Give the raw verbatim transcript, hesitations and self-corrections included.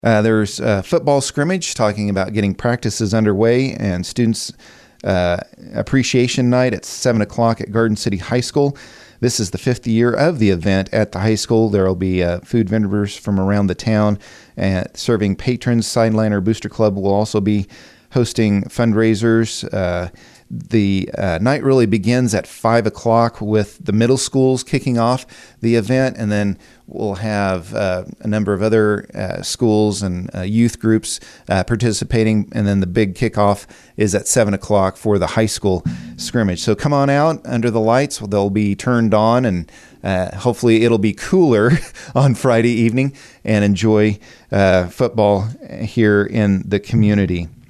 Uh, there's a football scrimmage talking about getting practices underway and students uh, appreciation night at seven o'clock at Garden City High School. This is the fifth year of the event at the high school. There will be uh, food vendors from around the town uh, serving patrons. Sideliner Booster Club will also be hosting fundraisers. Uh, the uh, night really begins at five o'clock with the middle schools kicking off the event, and then we'll have uh, a number of other uh, schools and uh, youth groups uh, participating, and then the big kickoff is at seven o'clock for the high school scrimmage. So come on out under the lights. They'll be turned on, and uh, hopefully it'll be cooler on Friday evening, and enjoy uh, football here in the community.